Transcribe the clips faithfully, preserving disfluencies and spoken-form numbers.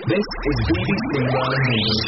This is B B C World News.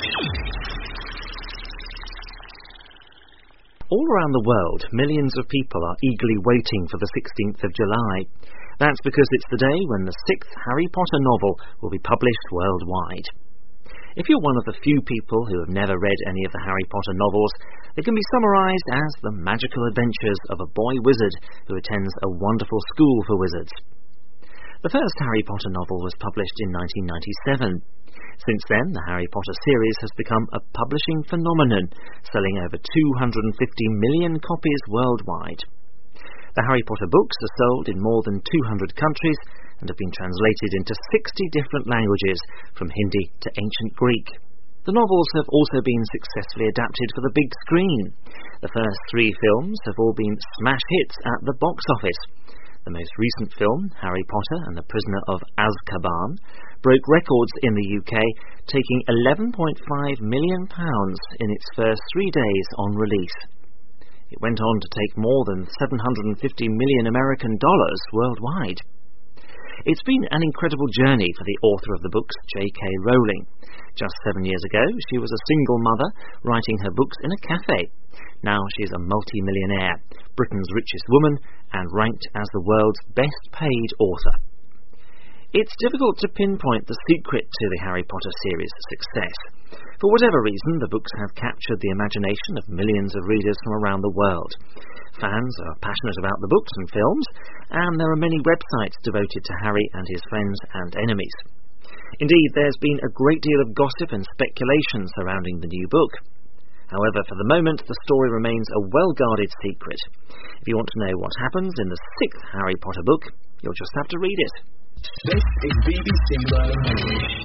All around the world, millions of people are eagerly waiting for the sixteenth of July. That's because it's the day when the sixth Harry Potter novel will be published worldwide. If you're one of the few people who have never read any of the Harry Potter novels, they can be summarised as the magical adventures of a boy wizard who attends a wonderful school for wizards. The first Harry Potter novel was published in nineteen ninety-seven. Since then, the Harry Potter series has become a publishing phenomenon, selling over two hundred fifty million copies worldwide. The Harry Potter books are sold in more than two hundred countries and have been translated into sixty different languages, from Hindi to Ancient Greek. The novels have also been successfully adapted for the big screen. The first three films have all been smash hits at the box office. The most recent film, Harry Potter and the Prisoner of Azkaban, broke records in the U K, taking eleven point five million pounds in its first three days on release. It went on to take more than seven hundred fifty million American dollars worldwide. It's been an incredible journey for the author of the books, J K Rowling. Just seven years ago, she was a single mother writing her books in a cafe. Now she's a multi-millionaire, Britain's richest woman, and ranked as the world's best-paid author. It's difficult to pinpoint the secret to the Harry Potter series' success. For whatever reason, the books have captured the imagination of millions of readers from around the world. Fans are passionate about the books and films, and there are many websites devoted to Harry and his friends and enemies. Indeed, there's been a great deal of gossip and speculation surrounding the new book. However, for the moment, the story remains a well-guarded secret. If you want to know what happens in the sixth Harry Potter book, you'll just have to read it. This is B B C World News.